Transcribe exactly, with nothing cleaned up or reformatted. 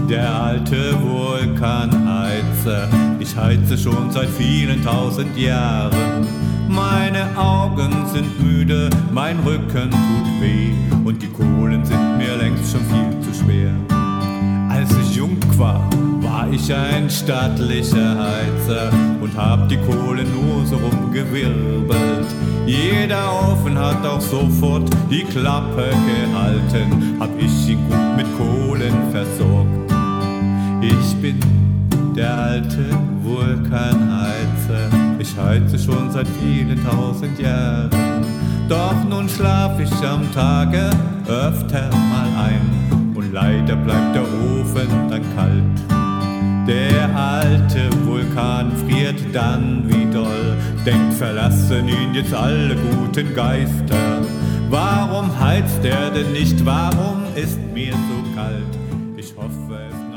der alte Vulkanheizer. Ich heize schon seit vielen tausend Jahren. Meine Augen sind müde, mein Rücken tut weh und die Kohlen sind mir längst schon viel zu schwer. Als ich jung war, war ich ein stattlicher Heizer und hab die Kohle nur so rumgewirbelt. Jeder Ofen hat auch sofort die Klappe gehalten, hab ich ihn gut mit Kohlen versorgt. Ich bin der alte Vulkanheizer, ich heize schon seit vielen tausend Jahren. Doch nun schlaf ich am Tage öfter mal ein und leider bleibt der Ofen dann kalt. Der alte Vulkan friert dann wie doll, denkt, verlassen ihn jetzt alle guten Geister. Warum heizt er denn nicht, warum ist mir so kalt? Ich hoffe, es